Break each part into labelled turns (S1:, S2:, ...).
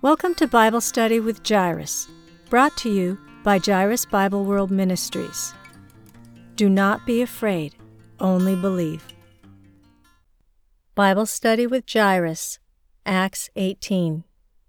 S1: Welcome to Bible Study with Jairus, brought to you by Jairus Bible World Ministries. Do not be afraid, only believe. Bible Study with Jairus, Acts 18.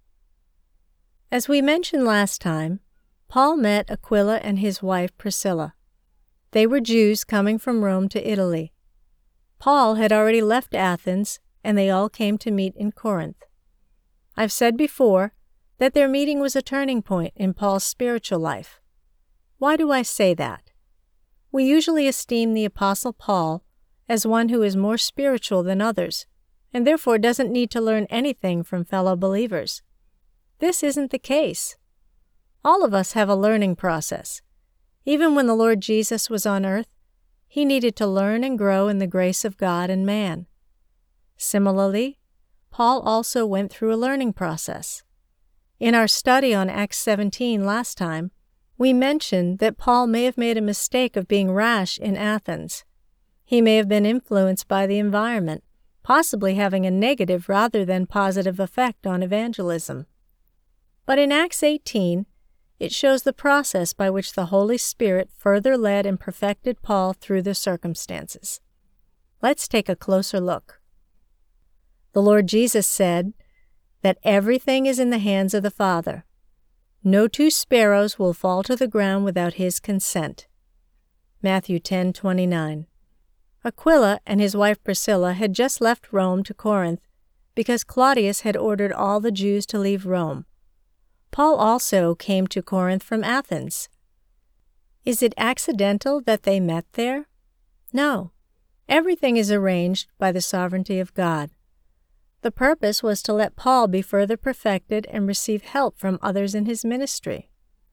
S1: As we mentioned last time, Paul met Aquila and his wife Priscilla. They were Jews coming from Rome to Italy. Paul had already left Athens, and they all came to meet in Corinth. I've said before that their meeting was a turning point in Paul's spiritual life. Why do I say that? We usually esteem the Apostle Paul as one who is more spiritual than others, and therefore doesn't need to learn anything from fellow believers. This isn't the case. All of us have a learning process. Even when the Lord Jesus was on earth, he needed to learn and grow in the grace of God and man. Similarly, Paul also went through a learning process. In our study on Acts 17 last time, we mentioned that Paul may have made a mistake of being rash in Athens. He may have been influenced by the environment, possibly having a negative rather than positive effect on evangelism. But in Acts 18, it shows the process by which the Holy Spirit further led and perfected Paul through the circumstances. Let's take a closer look. The Lord Jesus said that everything is in the hands of the Father. No two sparrows will fall to the ground without his consent. Matthew 10:29. Aquila and his wife Priscilla had just left Rome to Corinth because Claudius had ordered all the Jews to leave Rome. Paul also came to Corinth from Athens. Is it accidental that they met there? No. Everything is arranged by the sovereignty of God. The purpose was to let Paul be further perfected and receive help from others in his ministry.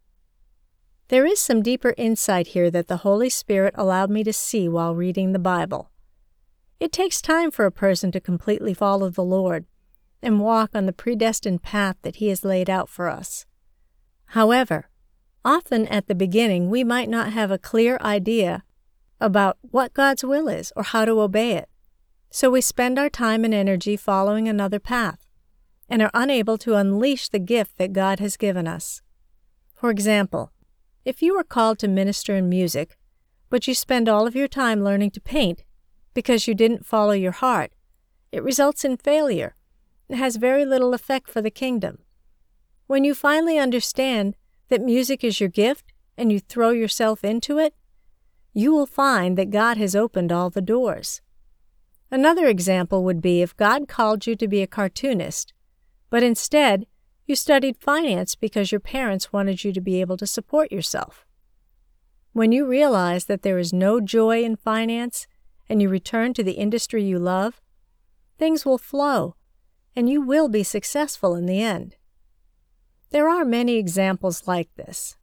S1: There is some deeper insight here that the Holy Spirit allowed me to see while reading the Bible. It takes time for a person to completely follow the Lord and walk on the predestined path that He has laid out for us. However, often at the beginning we might not have a clear idea about what God's will is or how to obey it. So we spend our time and energy following another path and are unable to unleash the gift that God has given us. For example, if you are called to minister in music, but you spend all of your time learning to paint because you didn't follow your heart, it results in failure and has very little effect for the kingdom. When you finally understand that music is your gift and you throw yourself into it, you will find that God has opened all the doors. Another example would be if God called you to be a cartoonist, but instead you studied finance because your parents wanted you to be able to support yourself. When you realize that there is no joy in finance and you return to the industry you love, things will flow and you will be successful in the end. There are many examples like this.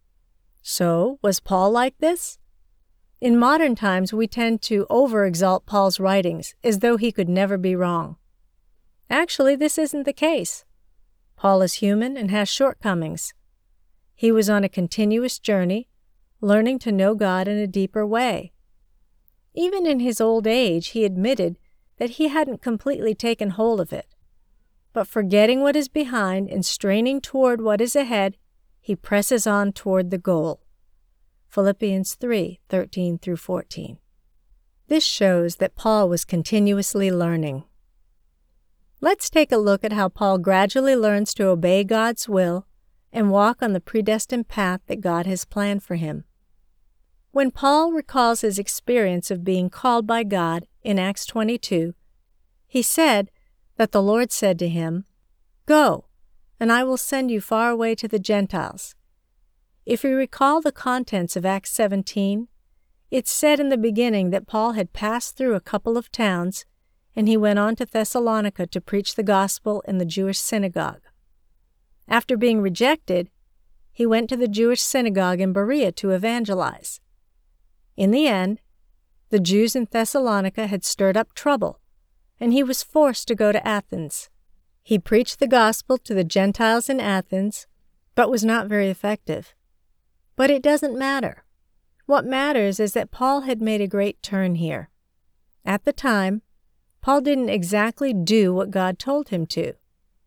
S1: So, was Paul like this? In modern times, we tend to over-exalt Paul's writings as though he could never be wrong. Actually, this isn't the case. Paul is human and has shortcomings. He was on a continuous journey, learning to know God in a deeper way. Even in his old age, he admitted that he hadn't completely taken hold of it. But forgetting what is behind and straining toward what is ahead, he presses on toward the goal. Philippians 3:13-14. This shows that Paul was continuously learning. Let's take a look at how Paul gradually learns to obey God's will and walk on the predestined path that God has planned for him. When Paul recalls his experience of being called by God in Acts 22, he said that the Lord said to him, "Go, and I will send you far away to the Gentiles." If we recall the contents of Acts 17, it's said in the beginning that Paul had passed through a couple of towns, and he went on to Thessalonica to preach the gospel in the Jewish synagogue. After being rejected, he went to the Jewish synagogue in Berea to evangelize. In the end, the Jews in Thessalonica had stirred up trouble, and he was forced to go to Athens. He preached the gospel to the Gentiles in Athens, but was not very effective. But it doesn't matter. What matters is that Paul had made a great turn here. At the time, Paul didn't exactly do what God told him to.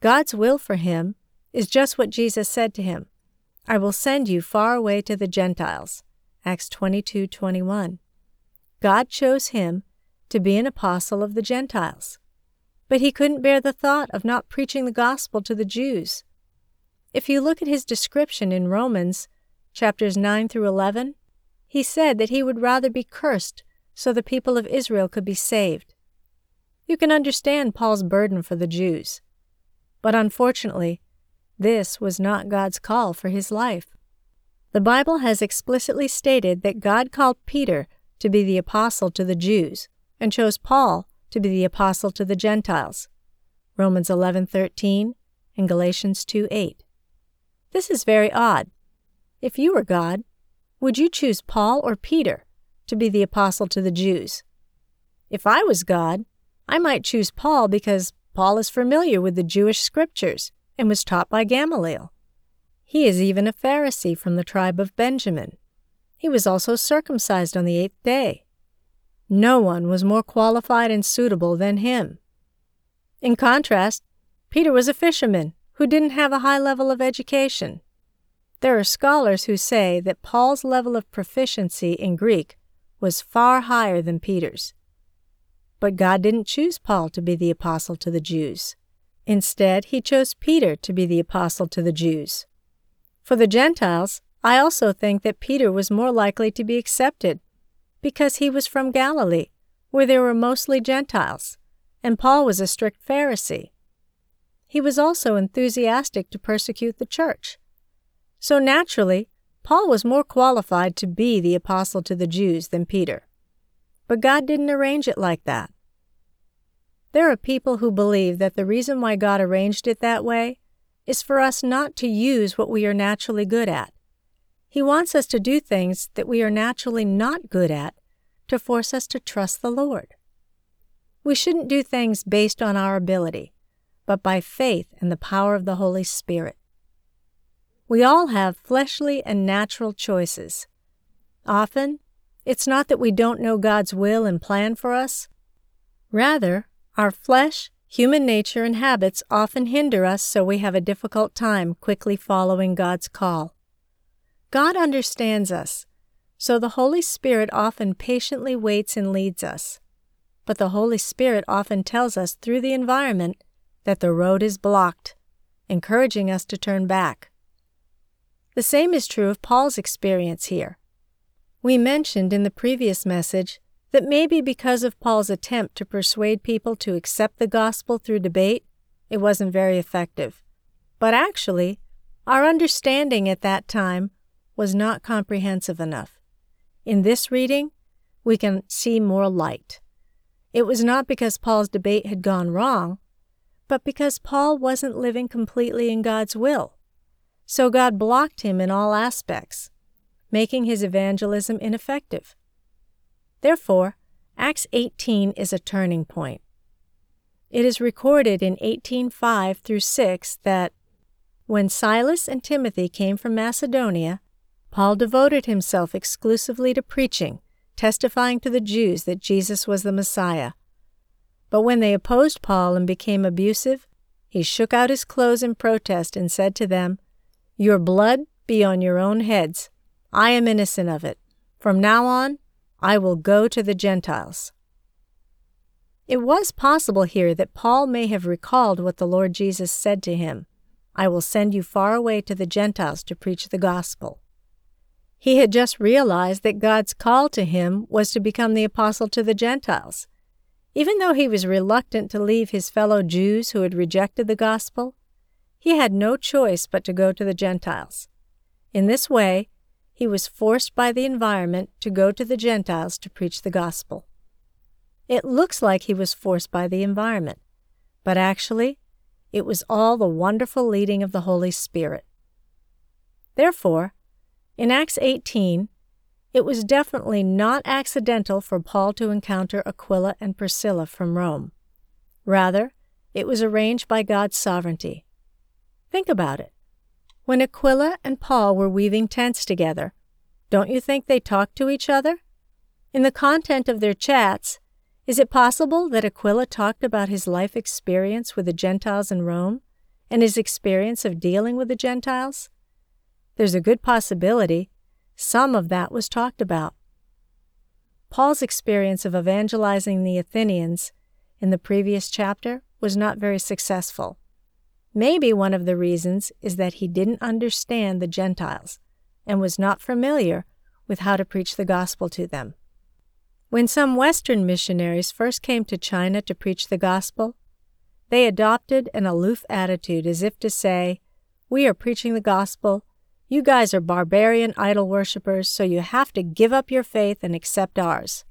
S1: God's will for him is just what Jesus said to him. I will send you far away to the Gentiles. Acts 22:21. God chose him to be an apostle of the Gentiles. But he couldn't bear the thought of not preaching the gospel to the Jews. If you look at his description in Romans chapters 9 through 11, he said that he would rather be cursed so the people of Israel could be saved. You can understand Paul's burden for the Jews. But unfortunately, this was not God's call for his life. The Bible has explicitly stated that God called Peter to be the apostle to the Jews and chose Paul to be the apostle to the Gentiles. Romans 11:13 and Galatians 2:8. This is very odd. If you were God, would you choose Paul or Peter to be the apostle to the Jews? If I was God, I might choose Paul because Paul is familiar with the Jewish scriptures and was taught by Gamaliel. He is even a Pharisee from the tribe of Benjamin. He was also circumcised on the 8th day. No one was more qualified and suitable than him. In contrast, Peter was a fisherman who didn't have a high level of education. There are scholars who say that Paul's level of proficiency in Greek was far higher than Peter's. But God didn't choose Paul to be the apostle to the Jews. Instead, he chose Peter to be the apostle to the Jews. For the Gentiles, I also think that Peter was more likely to be accepted because he was from Galilee, where there were mostly Gentiles, and Paul was a strict Pharisee. He was also enthusiastic to persecute the church. So naturally, Paul was more qualified to be the apostle to the Jews than Peter. But God didn't arrange it like that. There are people who believe that the reason why God arranged it that way is for us not to use what we are naturally good at. He wants us to do things that we are naturally not good at to force us to trust the Lord. We shouldn't do things based on our ability, but by faith and the power of the Holy Spirit. We all have fleshly and natural choices. Often, it's not that we don't know God's will and plan for us. Rather, our flesh, human nature, and habits often hinder us, so we have a difficult time quickly following God's call. God understands us, so the Holy Spirit often patiently waits and leads us. But the Holy Spirit often tells us through the environment that the road is blocked, encouraging us to turn back. The same is true of Paul's experience here. We mentioned in the previous message that maybe because of Paul's attempt to persuade people to accept the gospel through debate, it wasn't very effective. But actually, our understanding at that time was not comprehensive enough. In this reading, we can see more light. It was not because Paul's debate had gone wrong, but because Paul wasn't living completely in God's will. So God blocked him in all aspects, making his evangelism ineffective. Therefore, Acts 18 is a turning point. It is recorded in 18:5 through 6 that, when Silas and Timothy came from Macedonia, Paul devoted himself exclusively to preaching, testifying to the Jews that Jesus was the Messiah. But when they opposed Paul and became abusive, he shook out his clothes in protest and said to them, "Your blood be on your own heads. I am innocent of it. From now on, I will go to the Gentiles." It was possible here that Paul may have recalled what the Lord Jesus said to him, "I will send you far away to the Gentiles to preach the gospel." He had just realized that God's call to him was to become the apostle to the Gentiles. Even though he was reluctant to leave his fellow Jews who had rejected the gospel, he had no choice but to go to the Gentiles. In this way, he was forced by the environment to go to the Gentiles to preach the gospel. It looks like he was forced by the environment, but actually, it was all the wonderful leading of the Holy Spirit. Therefore, in Acts 18, it was definitely not accidental for Paul to encounter Aquila and Priscilla from Rome. Rather, it was arranged by God's sovereignty. Think about it. When Aquila and Paul were weaving tents together, don't you think they talked to each other? In the content of their chats, is it possible that Aquila talked about his life experience with the Gentiles in Rome and his experience of dealing with the Gentiles? There's a good possibility some of that was talked about. Paul's experience of evangelizing the Athenians in the previous chapter was not very successful. Maybe one of the reasons is that he didn't understand the Gentiles and was not familiar with how to preach the gospel to them. When some Western missionaries first came to China to preach the gospel, they adopted an aloof attitude as if to say, "We are preaching the gospel. You guys are barbarian idol worshippers, so you have to give up your faith and accept ours."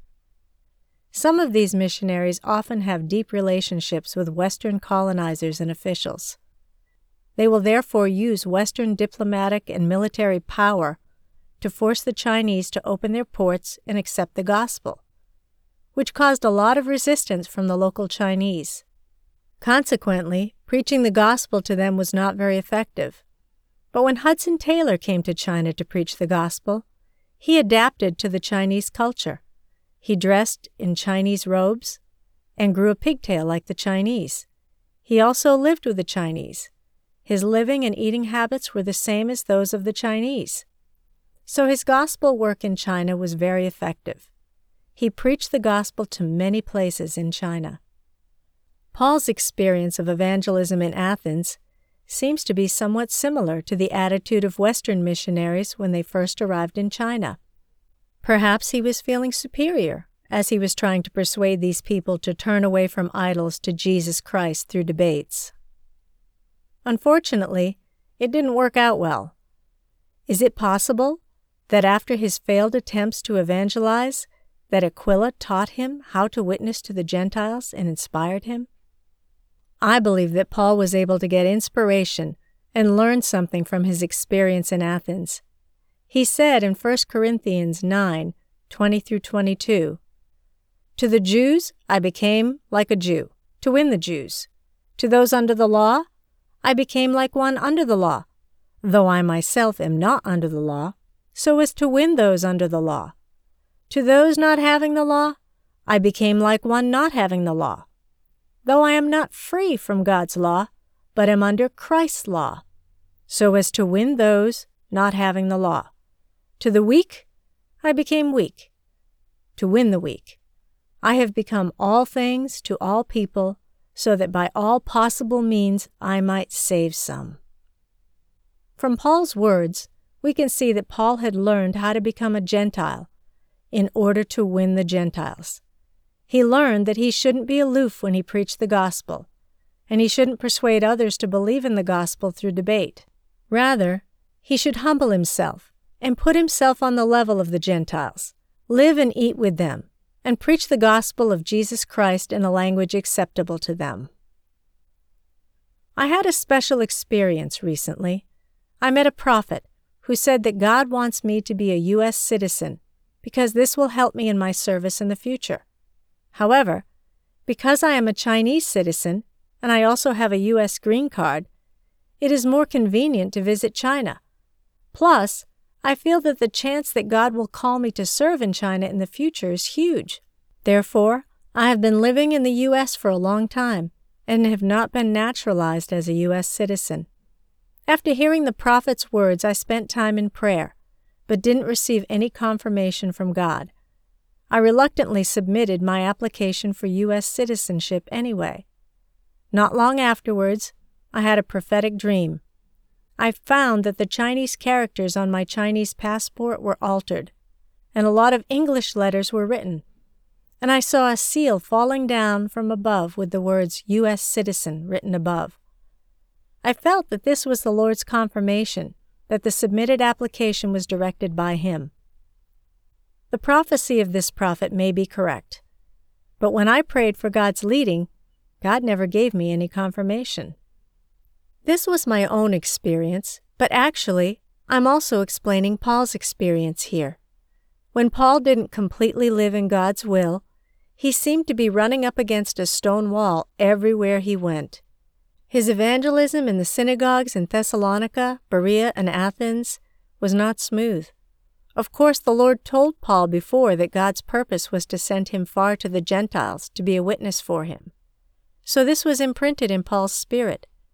S1: Some of these missionaries often have deep relationships with Western colonizers and officials. They will therefore use Western diplomatic and military power to force the Chinese to open their ports and accept the gospel, which caused a lot of resistance from the local Chinese. Consequently, preaching the gospel to them was not very effective. But when Hudson Taylor came to China to preach the gospel, he adapted to the Chinese culture. He dressed in Chinese robes and grew a pigtail like the Chinese. He also lived with the Chinese. His living and eating habits were the same as those of the Chinese. So his gospel work in China was very effective. He preached the gospel to many places in China. Paul's experience of evangelism in Athens seems to be somewhat similar to the attitude of Western missionaries when they first arrived in China. Perhaps he was feeling superior as he was trying to persuade these people to turn away from idols to Jesus Christ through debates. Unfortunately, it didn't work out well. Is it possible that after his failed attempts to evangelize, that Aquila taught him how to witness to the Gentiles and inspired him? I believe that Paul was able to get inspiration and learn something from his experience in Athens. He said in 1 Corinthians 9:20-22, "To the Jews I became like a Jew, to win the Jews. To those under the law, I became like one under the law, though I myself am not under the law, so as to win those under the law. To those not having the law, I became like one not having the law, though I am not free from God's law, but am under Christ's law, so as to win those not having the law. To the weak, I became weak, to win the weak. I have become all things to all people, so that by all possible means I might save some." From Paul's words, we can see that Paul had learned how to become a Gentile in order to win the Gentiles. He learned that he shouldn't be aloof when he preached the gospel, and he shouldn't persuade others to believe in the gospel through debate. Rather, he should humble himself and put himself on the level of the Gentiles, live and eat with them, and preach the gospel of Jesus Christ in a language acceptable to them. I had a special experience recently. I met a prophet who said that God wants me to be a U.S. citizen because this will help me in my service in the future. However, because I am a Chinese citizen and I also have a U.S. green card, it is more convenient to visit China. Plus, I feel that the chance that God will call me to serve in China in the future is huge. Therefore, I have been living in the U.S. for a long time and have not been naturalized as a U.S. citizen. After hearing the prophet's words, I spent time in prayer, but didn't receive any confirmation from God. I reluctantly submitted my application for U.S. citizenship anyway. Not long afterwards, I had a prophetic dream. I found that the Chinese characters on my Chinese passport were altered, and a lot of English letters were written, and I saw a seal falling down from above with the words U.S. citizen written above. I felt that this was the Lord's confirmation that the submitted application was directed by Him. The prophecy of this prophet may be correct, but when I prayed for God's leading, God never gave me any confirmation. This was my own experience, but actually, I'm also explaining Paul's experience here. When Paul didn't completely live in God's will, he seemed to be running up against a stone wall everywhere he went. His evangelism in the synagogues in Thessalonica, Berea, and Athens was not smooth. Of course, the Lord told Paul before that God's purpose was to send him far to the Gentiles to be a witness for Him. So this was imprinted in Paul's spirit.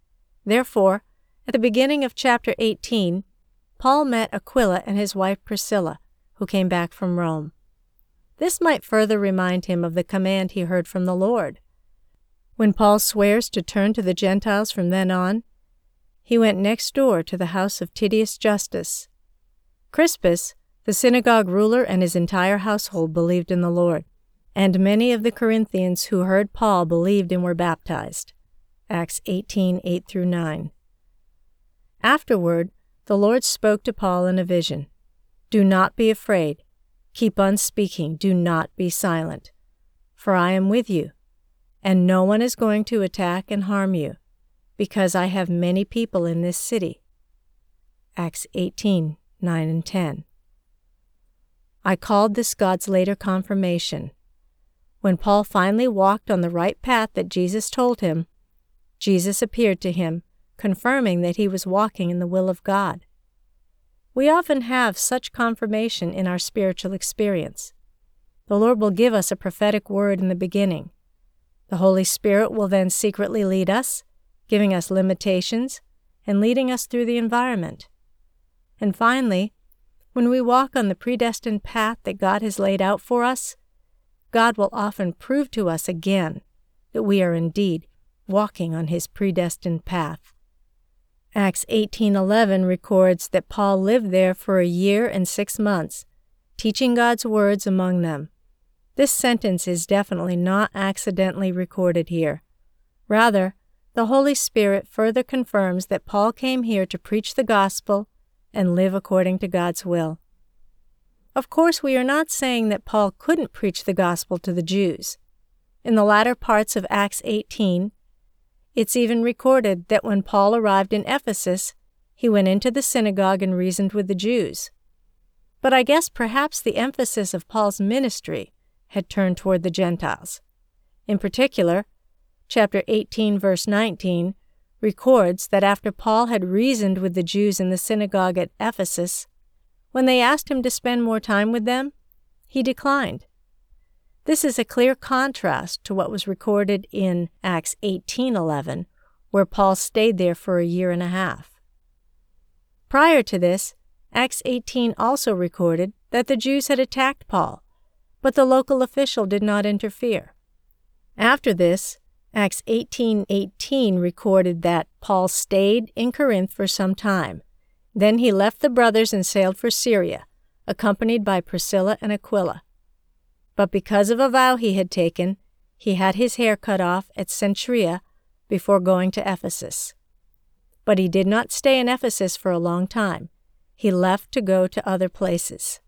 S1: Therefore, at the beginning of chapter 18, Paul met Aquila and his wife Priscilla, who came back from Rome. This might further remind him of the command he heard from the Lord. When Paul swears to turn to the Gentiles from then on, he went next door to the house of Titius Justus. Crispus, the synagogue ruler, and his entire household believed in the Lord, and many of the Corinthians who heard Paul believed and were baptized. Acts 18:8-9. Afterward, the Lord spoke to Paul in a vision. "Do not be afraid. Keep on speaking. Do not be silent. For I am with you, and no one is going to attack and harm you, because I have many people in this city." Acts 18:9-10. I called this God's later confirmation. When Paul finally walked on the right path that Jesus told him, Jesus appeared to him, confirming that he was walking in the will of God. We often have such confirmation in our spiritual experience. The Lord will give us a prophetic word in the beginning. The Holy Spirit will then secretly lead us, giving us limitations and leading us through the environment. And finally, when we walk on the predestined path that God has laid out for us, God will often prove to us again that we are indeed walking on His predestined path. Acts 18:11 records that Paul lived there for 1 year and 6 months, teaching God's words among them. This sentence is definitely not accidentally recorded here. Rather, the Holy Spirit further confirms that Paul came here to preach the gospel and live according to God's will. Of course, we are not saying that Paul couldn't preach the gospel to the Jews. In the latter parts of Acts 18, it's even recorded that when Paul arrived in Ephesus, he went into the synagogue and reasoned with the Jews. But I guess perhaps the emphasis of Paul's ministry had turned toward the Gentiles. In particular, chapter 18, verse 19, records that after Paul had reasoned with the Jews in the synagogue at Ephesus, when they asked him to spend more time with them, he declined. This is a clear contrast to what was recorded in Acts 18:11, where Paul stayed there for 1.5 years. Prior to this, Acts 18 also recorded that the Jews had attacked Paul, but the local official did not interfere. After this, Acts 18:18 recorded that Paul stayed in Corinth for some time. Then he left the brothers and sailed for Syria, accompanied by Priscilla and Aquila. But because of a vow he had taken, he had his hair cut off at Cenchrea before going to Ephesus. But he did not stay in Ephesus for a long time. He left to go to other places.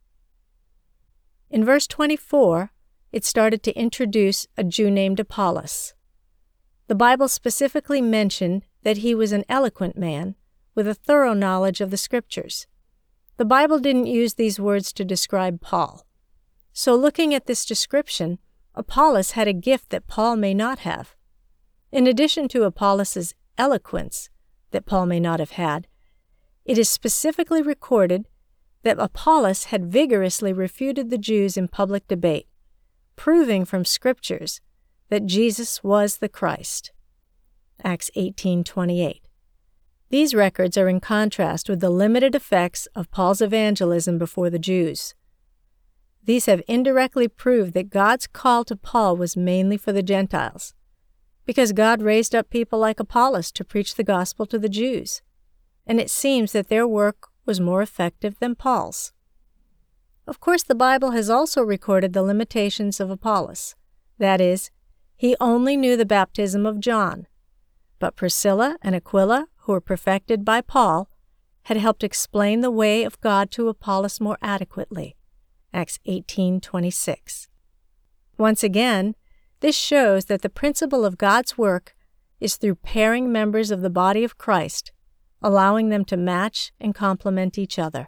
S1: In verse 24, it started to introduce a Jew named Apollos. The Bible specifically mentioned that he was an eloquent man with a thorough knowledge of the Scriptures. The Bible didn't use these words to describe Paul. So looking at this description, Apollos had a gift that Paul may not have. In addition to Apollos' eloquence that Paul may not have had, it is specifically recorded that Apollos had vigorously refuted the Jews in public debate, proving from Scriptures that Jesus was the Christ. Acts 18:28. These records are in contrast with the limited effects of Paul's evangelism before the Jews. These have indirectly proved that God's call to Paul was mainly for the Gentiles, because God raised up people like Apollos to preach the gospel to the Jews, and it seems that their work was more effective than Paul's. Of course, the Bible has also recorded the limitations of Apollos. That is, he only knew the baptism of John, but Priscilla and Aquila, who were perfected by Paul, had helped explain the way of God to Apollos more adequately. Acts 18:26. Once again, this shows that the principle of God's work is through pairing members of the body of Christ, allowing them to match and complement each other.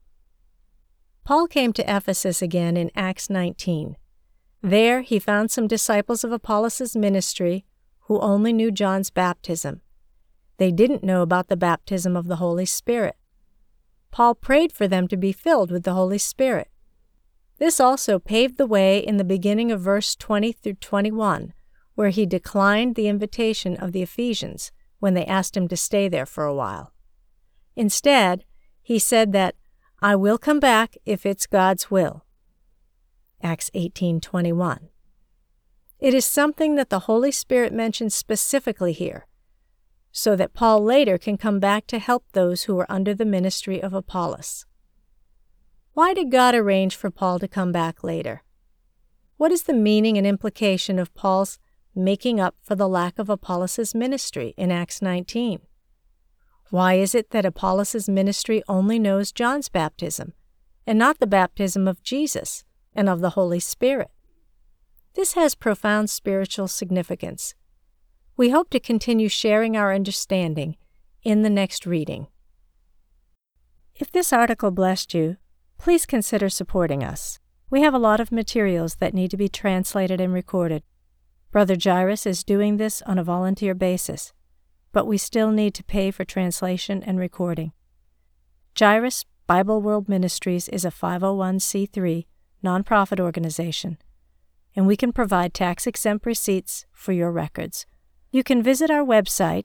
S1: Paul came to Ephesus again in Acts 19. There he found some disciples of Apollos' ministry who only knew John's baptism. They didn't know about the baptism of the Holy Spirit. Paul prayed for them to be filled with the Holy Spirit. This also paved the way in the beginning of verse 20 through 21, where he declined the invitation of the Ephesians when they asked him to stay there for a while. Instead, he said that, "I will come back if it's God's will." Acts 18:21. It is something that the Holy Spirit mentions specifically here, so that Paul later can come back to help those who were under the ministry of Apollos. Why did God arrange for Paul to come back later? What is the meaning and implication of Paul's making up for the lack of Apollos' ministry in Acts 19? Why is it that Apollos' ministry only knows John's baptism, and not the baptism of Jesus and of the Holy Spirit? This has profound spiritual significance. We hope to continue sharing our understanding in the next reading. If this article blessed you, please consider supporting us. We have a lot of materials that need to be translated and recorded. Brother Jairus is doing this on a volunteer basis, but we still need to pay for translation and recording. Jairus Bible World Ministries is a 501c3 nonprofit organization, and we can provide tax-exempt receipts for your records. You can visit our website,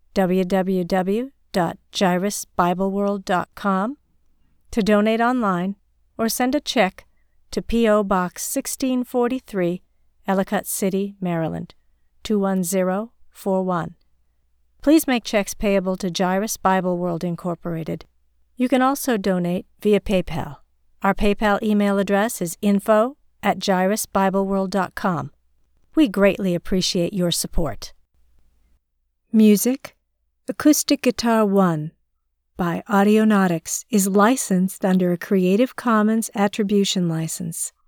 S1: www.jairusbibleworld.com, to donate online or send a check to P.O. Box 1643, Ellicott City, Maryland, 21041. Please make checks payable to Jairus Bible World Incorporated. You can also donate via PayPal. Our PayPal email address is info@jairusbibleworld.com. We greatly appreciate your support. Music, Acoustic Guitar 1 by Audionautics is licensed under a Creative Commons Attribution License.